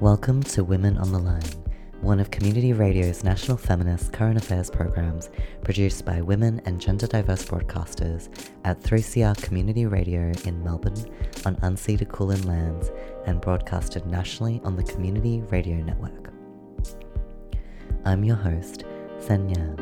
Welcome to Women on the Line, one of Community Radio's national feminist current affairs programs produced by women and gender diverse broadcasters at 3CR Community Radio in Melbourne on unceded Kulin lands and broadcasted nationally on the Community Radio Network. I'm your host, Sen Yan.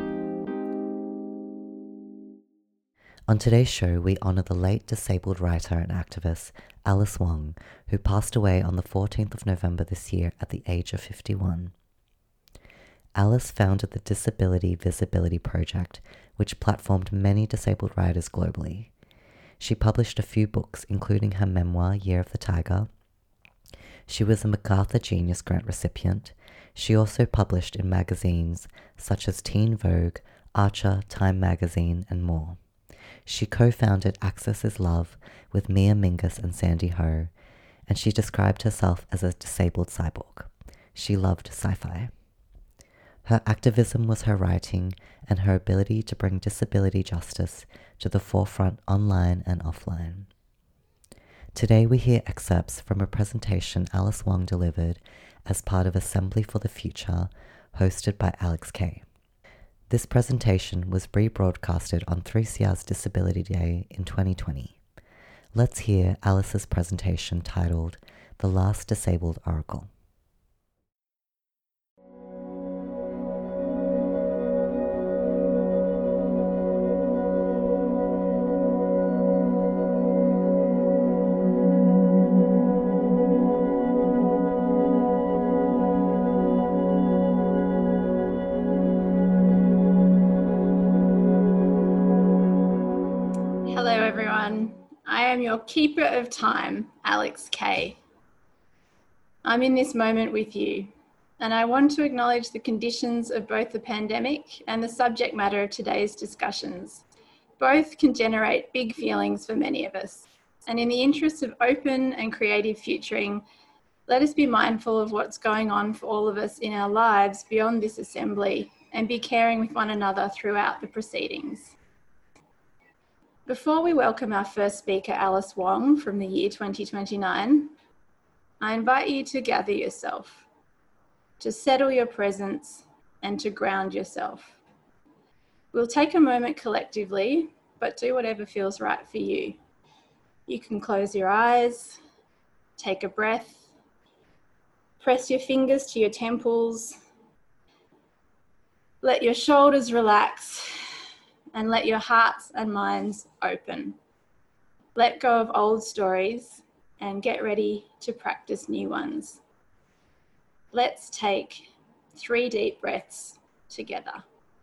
On today's show, we honour the late disabled writer and activist Alice Wong, who passed away on the 14th of November this year at the age of 51. Alice founded the Disability Visibility Project, which platformed many disabled writers globally. She published a few books, including her memoir, Year of the Tiger. She was a MacArthur Genius Grant recipient. She also published in magazines such as Teen Vogue, Archer, Time Magazine, and more. She co-founded Access is Love with Mia Mingus and Sandy Ho, and she described herself as a disabled cyborg. She loved sci-fi. Her activism was her writing and her ability to bring disability justice to the forefront online and offline. Today we hear excerpts from a presentation Alice Wong delivered as part of Assembly for the Future, hosted by Alex Kay. This presentation was rebroadcasted on 3CR's Disability Day in 2020. Let's hear Alice's presentation titled The Last Disabled Oracle. Your keeper of time, Alex Kay. I'm in this moment with you, and I want to acknowledge the conditions of both the pandemic and the subject matter of today's discussions. Both can generate big feelings for many of us, and in the interest of open and creative futuring, let us be mindful of what's going on for all of us in our lives beyond this assembly and be caring with one another throughout the proceedings. Before we welcome our first speaker, Alice Wong, from the year 2029, I invite you to gather yourself, to settle your presence, and to ground yourself. We'll take a moment collectively, but do whatever feels right for you. You can close your eyes, take a breath, press your fingers to your temples, let your shoulders relax, and let your hearts and minds open. Let go of old stories and get ready to practice new ones. Let's take 3 deep breaths together.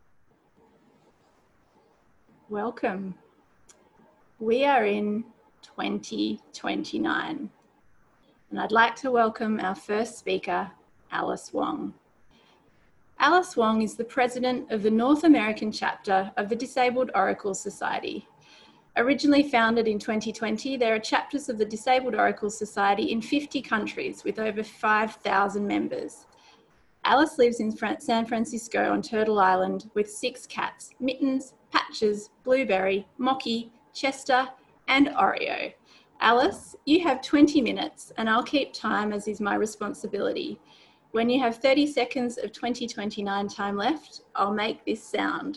Welcome. We are in 2029, and I'd like to welcome our first speaker, Alice Wong. Alice Wong is the president of the North American chapter of the Disabled Oracle Society. Originally founded in 2020, there are chapters of the Disabled Oracle Society in 50 countries with over 5,000 members. Alice lives in San Francisco on Turtle Island with 6 cats, Mittens, Patches, Blueberry, Mocky, Chester, and Oreo. Alice, you have 20 minutes and I'll keep time as is my responsibility. When you have 30 seconds of 2029 time left, I'll make this sound.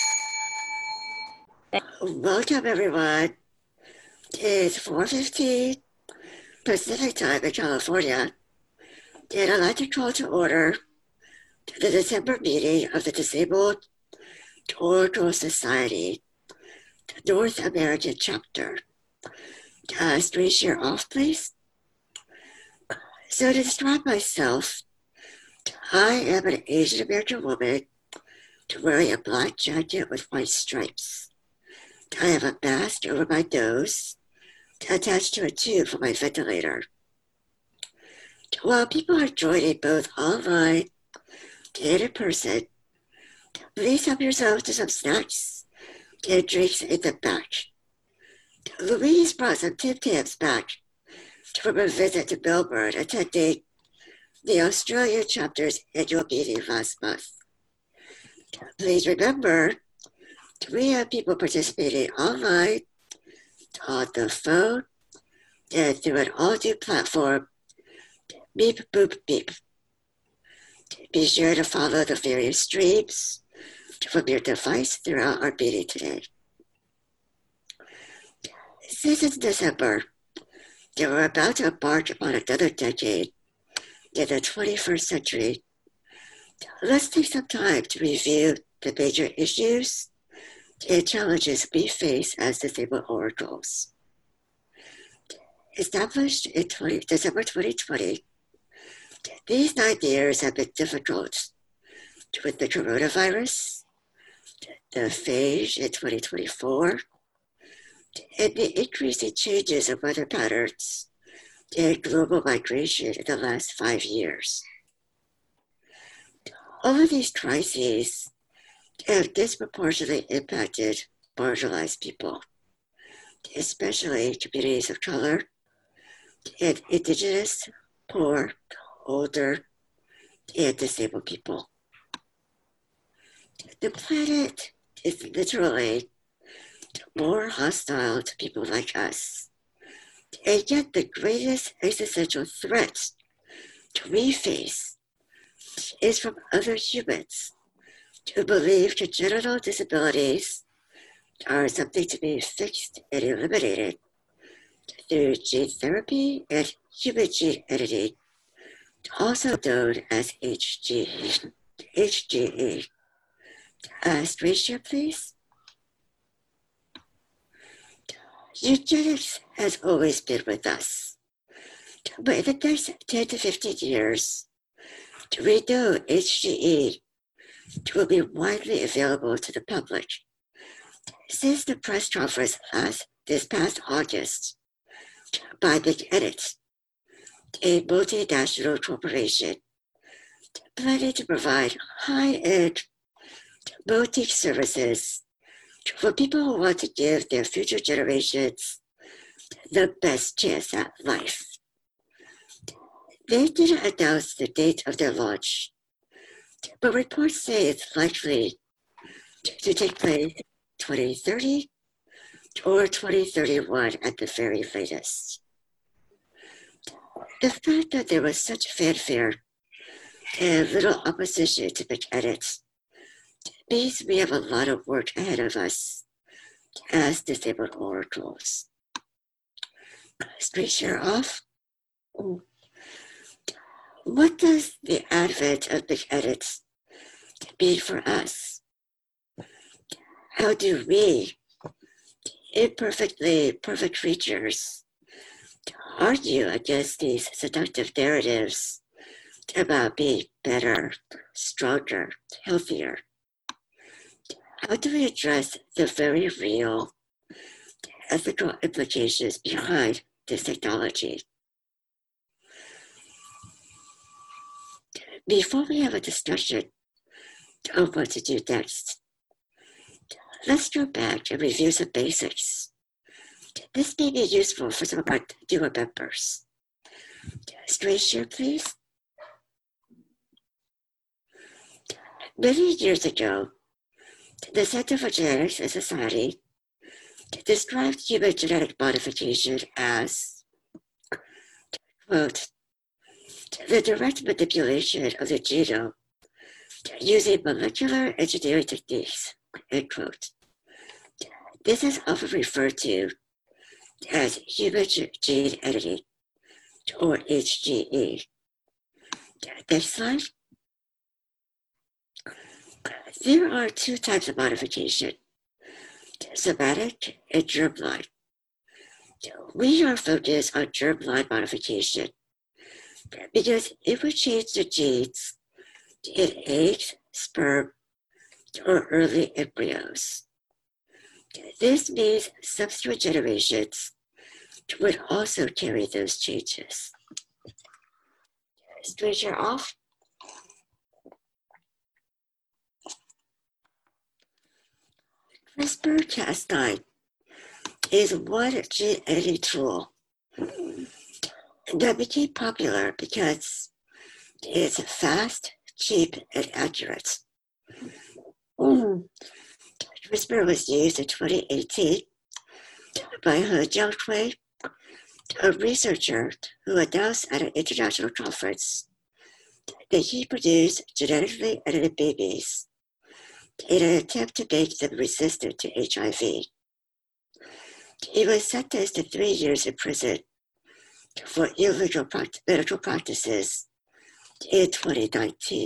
Welcome everyone. It's 4:15 Pacific time in California, and I'd like to call to order the December meeting of the Disabled Oracle Society, the North American chapter. Screen share off, please. So to describe myself, I am an Asian American woman wearing a black jacket with white stripes. I have a mask over my nose attached to a tube for my ventilator. While people are joining both online and in person, please help yourselves to some snacks and drinks in the back. Louise brought some Tim Tams back from a visit to Melbourne attending the Australian chapter's annual meeting last month. Please remember, we have people participating online, on the phone, and through an audio platform Beep, boop, beep. Be sure to follow the various streams from your device throughout our meeting today. Since it's December, and we're about to embark on another decade in the 21st century, let's take some time to review the major issues and challenges we face as disabled oracles. Established in December 2020, these 9 years have been difficult with the coronavirus, the phage in 2024, and the increasing changes in weather patterns and global migration in the last 5 years. All of these crises have disproportionately impacted marginalized people, especially communities of color and Indigenous, poor, older, and disabled people. The planet is literally more hostile to people like us, and yet the greatest existential threat we face is from other humans who believe congenital disabilities are something to be fixed and eliminated through gene therapy and human gene editing, also known as HGE. Screen share, please. Eugenics has always been with us, but in the next 10 to 15 years, we know HGE will be widely available to the public. Since the press conference this past August by McEdit, a multinational corporation planning to provide high-end boutique services for people who want to give their future generations the best chance at life. They didn't announce the date of their launch, but reports say it's likely to take place 2030 or 2031 at the very latest. The fact that there was such fanfare and little opposition to McEdit means we have a lot of work ahead of us as disabled oracles. Screen share off. What does the advent of McEdit mean for us? How do we, imperfectly perfect creatures, argue against these seductive narratives about being better, stronger, healthier? How do we address the very real ethical implications behind this technology? Before we have a discussion of what to do next, let's go back and review some basics. This may be useful for some of our newer members. Screen share, please. Many years ago, the Center for Genetics and Society described human genetic modification as, quote, the direct manipulation of the genome using molecular engineering techniques, end quote. This is often referred to as human gene editing, or HGE. Next slide. There are 2 types of modification, somatic and germline. We are focused on germline modification because it would change the genes in eggs, sperm, or early embryos. This means subsequent generations would also carry those changes. Screen share off. CRISPR-Cas9 is one gene editing tool that became popular because it's fast, cheap, and accurate. CRISPR was used in 2018 by He Jiankui a researcher who announced at an international conference that he produced genetically edited babies in an attempt to make them resistant to HIV. He was sentenced to 3 years in prison for illegal medical practices in 2019.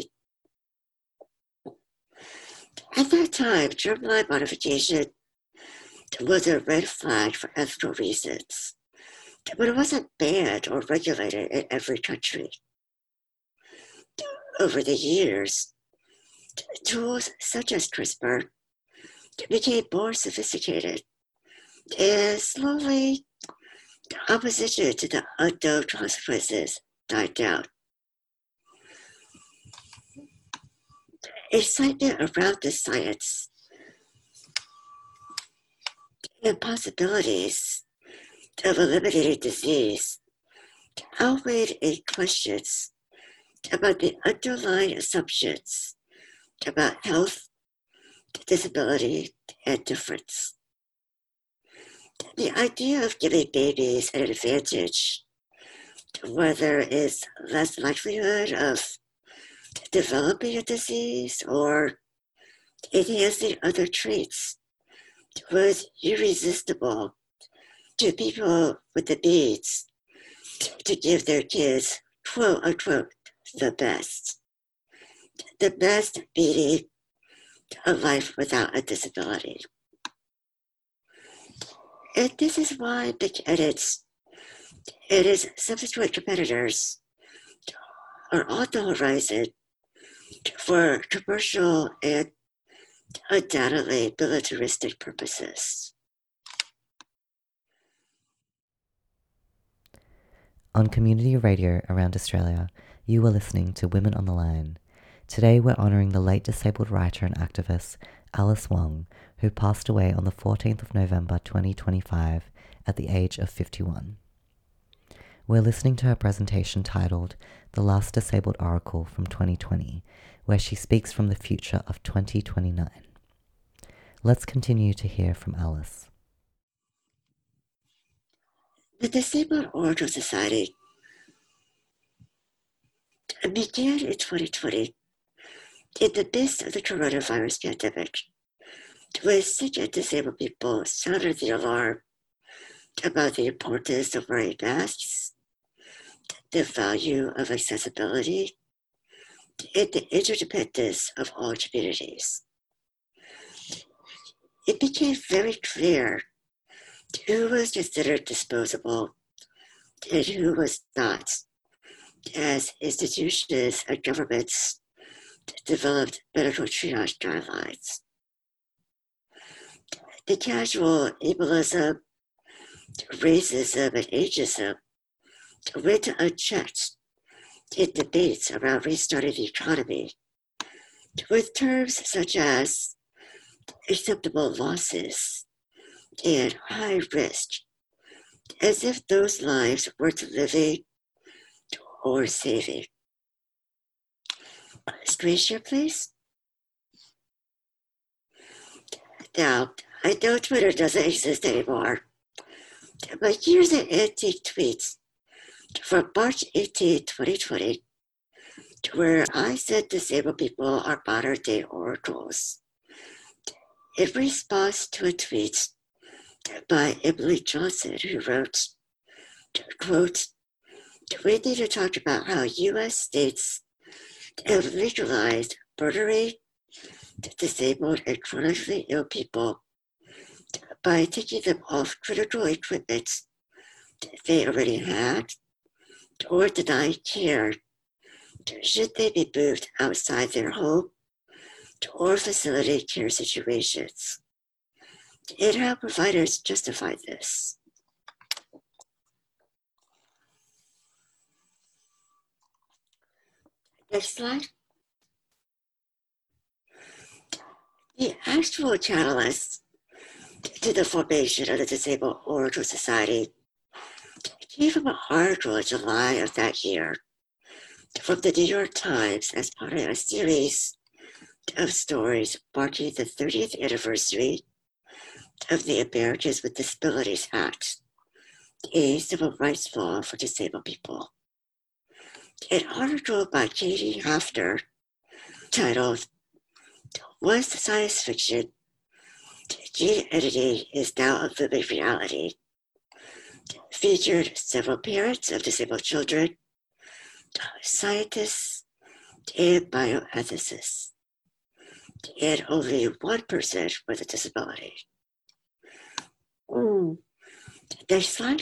At that time, germline modification was a red flag for ethical reasons, but it wasn't banned or regulated in every country. Over the years, tools such as CRISPR became more sophisticated, and slowly the opposition to the unknown consequences died down. Excitement around the science and possibilities of eliminating disease outweighed any questions about the underlying assumptions about health, disability, and difference. The idea of giving babies an advantage, whether it's less likelihood of developing a disease or enhancing other traits, was irresistible to people with the needs to give their kids, quote unquote, the best. The best meaning a life without a disability. And this is why big edits and its subsequent competitors are on the horizon for commercial and undoubtedly militaristic purposes. On community radio around Australia, you are listening to Women on the Line. Today we're honouring the late disabled writer and activist Alice Wong, who passed away on the 14th of November 2025 at the age of 51. We're listening to her presentation titled The Last Disabled Oracle from 2020, where she speaks from the future of 2029. Let's continue to hear from Alice. The Disabled Oracle Society began in 2020 in the midst of the coronavirus pandemic, when sick and disabled people sounded the alarm about the importance of wearing masks, the value of accessibility, and the interdependence of all communities. It became very clear who was considered disposable and who was not, as institutions and governments developed medical triage guidelines. The casual ableism, racism, and ageism went unchecked in debates around restarting the economy, with terms such as acceptable losses and high risk, as if those lives worth living or saving. Screen share, please. Now, I know Twitter doesn't exist anymore, but here's an antique tweet from March 18, 2020, where I said disabled people are modern-day oracles, in response to a tweet by Emily Johnson, who wrote, quote, "We need to talk about how U.S. states have legalized murdering disabled and chronically ill people by taking them off critical equipment they already had or denying care should they be moved outside their home or facilitate care situations, and how providers justify this." Next slide. The actual catalyst to the formation of the Disabled Oracle Society came from an article in July of that year from the New York Times as part of a series of stories marking the 30th anniversary of the Americans with Disabilities Act, a civil rights law for disabled people. An article by Katie Hafner titled, "Was Science Fiction? Gene Editing is Now a Living Reality," featured several parents of disabled children, scientists, and bioethicists, and only one person with a disability. Next slide.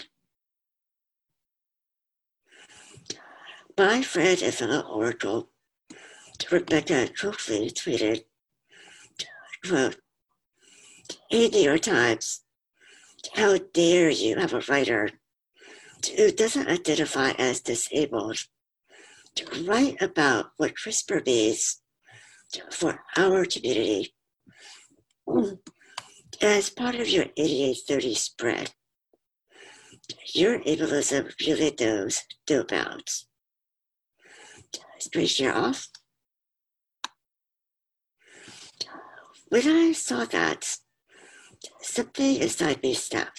My friend and fellow Oracle, Rebecca Trockley, tweeted, quote, "In New York Times, how dare you have a writer who doesn't identify as disabled to write about what CRISPR means for our community as part of your 8830 spread. Your ableism really knows no bounds." Screen share off. When I saw that, something inside me snapped.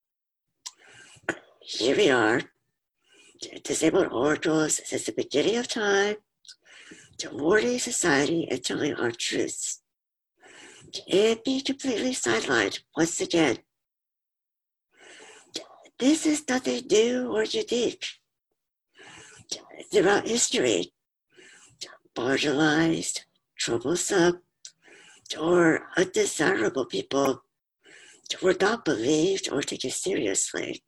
Here we are, disabled oracles since the beginning of time, warning society and telling our truths, and be completely sidelined once again. This is nothing new or unique. Throughout history, marginalized, troublesome, or undesirable people were not believed or taken seriously.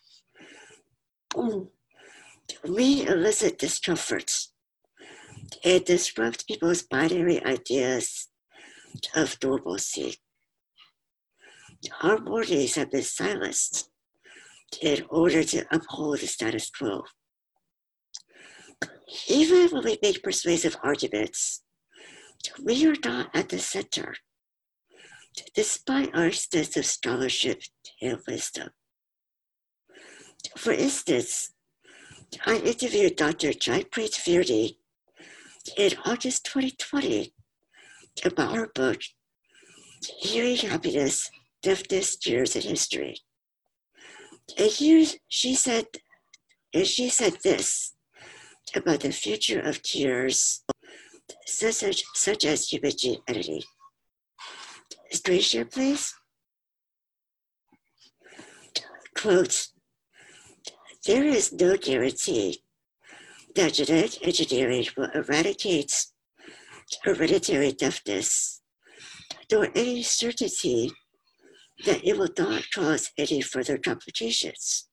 We elicit discomforts and disrupt people's binary ideas of normalcy. Our warnings have been silenced in order to uphold the status quo. Even when we make persuasive arguments, we are not at the center, despite our extensive scholarship and wisdom. For instance, I interviewed Dr. Jaipreet Virdi in August 2020 about her book, Hearing Happiness, Deafness, Tears, and History. And here she said this about the future of cures such as human gene editing. Screen share, please. Quote, "There is no guarantee that genetic engineering will eradicate hereditary deafness, nor any certainty that it will not cause any further complications.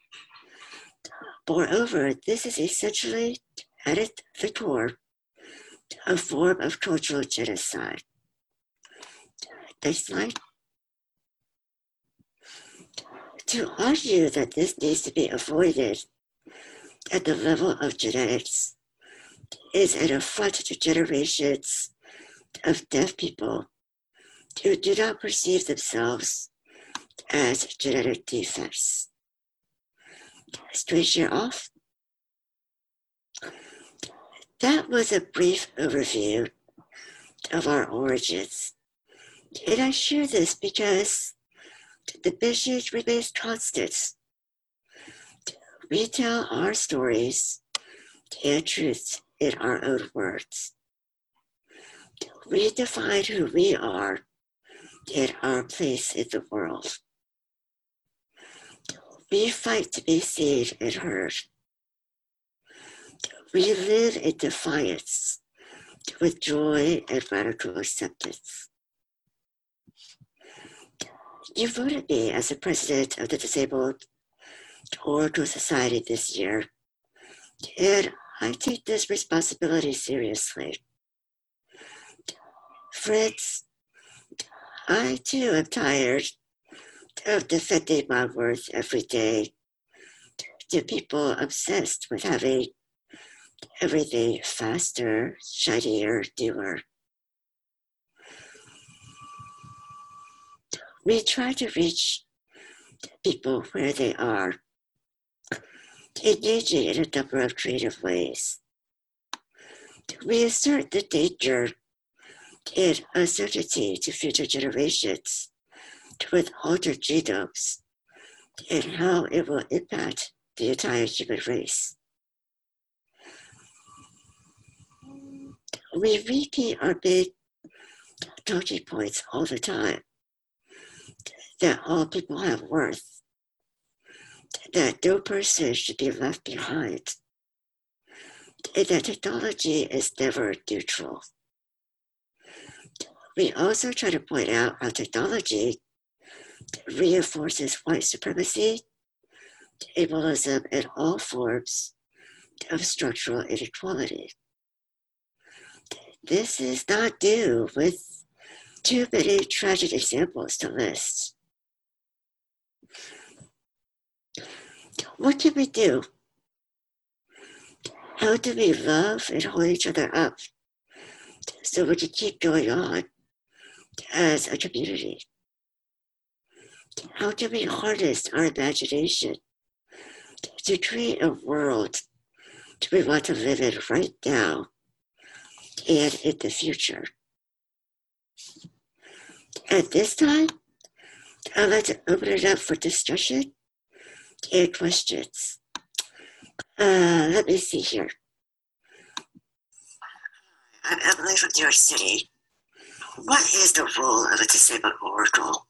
Moreover, this is essentially, at the core, a form of cultural genocide." Next slide. To argue that this needs to be avoided at the level of genetics is an affront to generations of deaf people who do not perceive themselves as genetic defects. Screen share off. That was a brief overview of our origins. And I share this because the message remains constant. We tell our stories and truths in our own words. We define who we are and our place in the world. We fight to be seen and heard. We live in defiance with joy and radical acceptance. You voted me as the president of the Disabled Oracle Society this year, and I take this responsibility seriously. Friends, I too am tired of defending my worth every day to people obsessed with having everything faster, shinier, newer. We try to reach people where they are, engaging in a number of creative ways. We assert the danger and uncertainty to future generations with altered genomes and how it will impact the entire human race. We repeat our big talking points all the time, that all people have worth, that no person should be left behind, and that technology is never neutral. We also try to point out how technology reinforces white supremacy, ableism, and all forms of structural inequality. This is not new, with too many tragic examples to list. What can we do? How do we love and hold each other up so we can keep going on as a community? How can we harness our imagination to create a world we want to live in right now and in the future? At this time, I'd like to open it up for discussion and questions. Let me see here. I'm Emily from New York City. What is the role of a disabled oracle?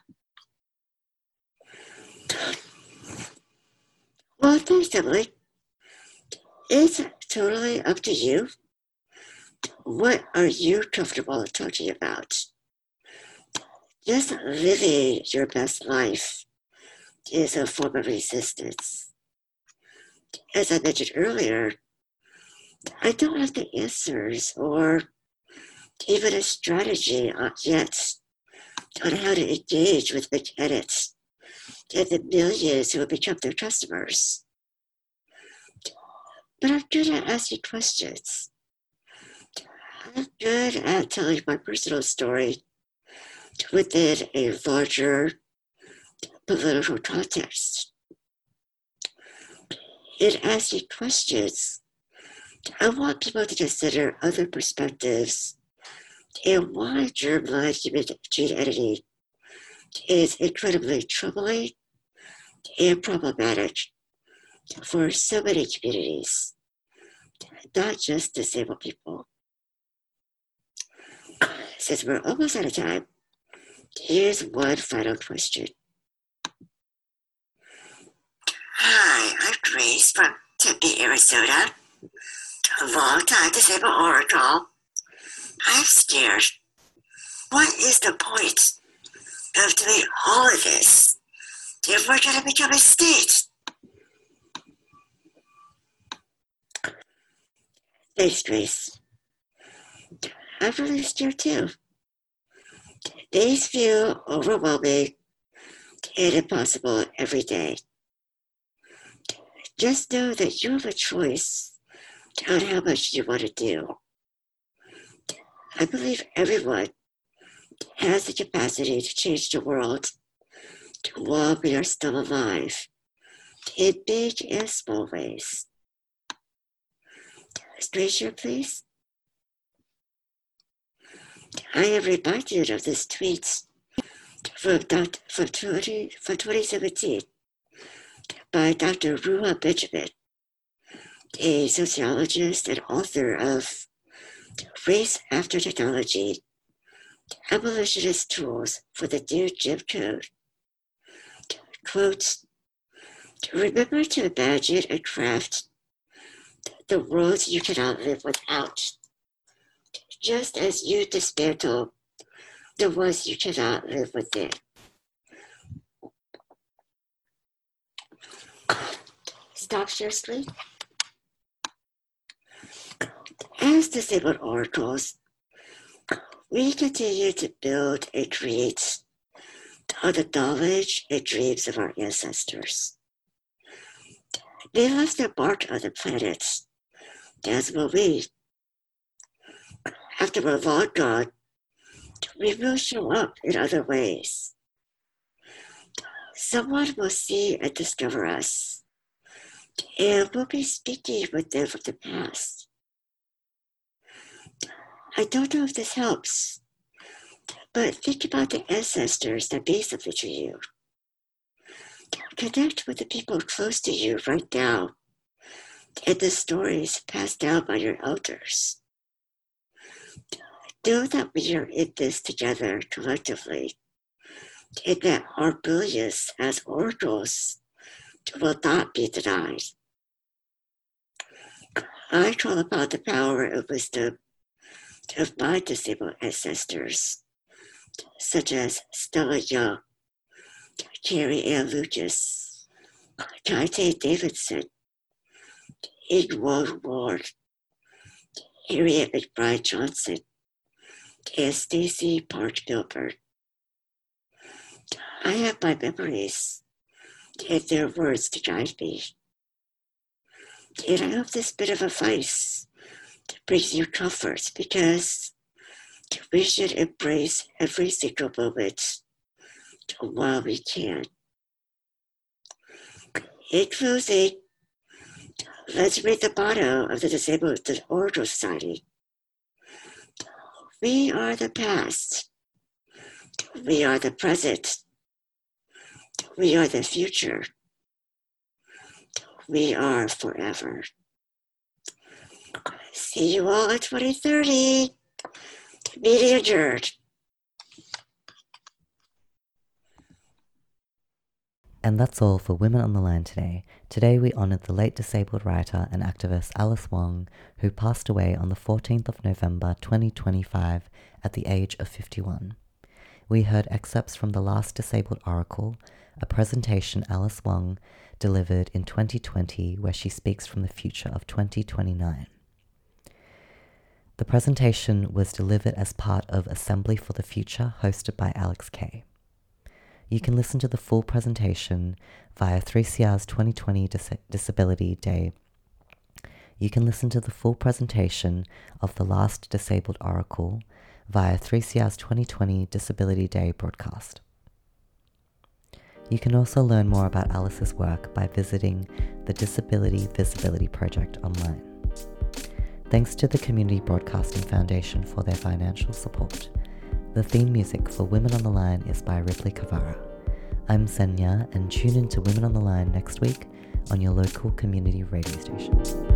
Well, thanks, Emily. It's totally up to you. What are you comfortable talking about? Just living your best life is a form of resistance. As I mentioned earlier, I don't have the answers or even a strategy yet on how to engage with mechanics and the millions who will become their customers. But I'm good at asking questions. I'm good at telling my personal story within a larger political context. In asking questions, I want people to consider other perspectives and why germline gene editing is incredibly troubling and problematic for so many communities, not just disabled people. Since we're almost out of time, here's one final question. Hi, I'm Grace from Tempe, Arizona. A long-time disabled oracle. I'm scared. What is the point of doing all of this if we're going to become a state? Thanks, Grace. I'm really scared too. These feel overwhelming and impossible every day. Just know that you have a choice on how much you want to do. I believe everyone has the capacity to change the world while we are still alive, in big and small ways. Raise your please. I am reminded of this tweet from 2017 by Dr. Ruha Benjamin, a sociologist and author of Race After Technology, Abolitionist Tools for the New Jim Code. Quote, remember to imagine and craft the world you cannot live without, just as you dismantle the ones you cannot live within. Stop seriously. As disabled oracles, we continue to build and create on the knowledge and dreams of our ancestors. They left their mark on the planet, as will we. After we're long gone, we will show up in other ways. Someone will see and discover us, and we'll be speaking with them from the past. I don't know if this helps, but think about the ancestors that made something to you. Connect with the people close to you right now and the stories passed down by your elders. Know that we are in this together collectively, and that our brilliance as oracles will not be denied. I call upon the power and wisdom of my disabled ancestors, such as Stella Young, Carrie Ann Lucas, Kaite Davidson, Ingwon Ward, Harriet McBride Johnson, and Stacy Park Gilbert. I have my memories and their words to guide me. And I hope this bit of advice brings you comfort, because we should embrace every single moment while we can. In closing, let's read the motto of the Disabled Oracle Society. We are the past. We are the present. We are the future. We are forever. See you all in 2030. Meeting adjourned. And that's all for Women on the Line today. Today we honoured the late disabled writer and activist Alice Wong, who passed away on the 14th of November 2025 at the age of 51. We heard excerpts from The Last Disabled Oracle, a presentation Alice Wong delivered in 2020 where she speaks from the future of 2029. The presentation was delivered as part of Assembly for the Future, hosted by Alex Kay. You can listen to the full presentation via 3CR's 2020 Disability Day. You can listen to the full presentation of The Last Disabled Oracle via 3CR's 2020 Disability Day broadcast. You can also learn more about Alice's work by visiting the Disability Visibility Project online. Thanks to the Community Broadcasting Foundation for their financial support. The theme music for Women on the Line is by Ripley Kavara. I'm Senya, and tune in to Women on the Line next week on your local community radio station.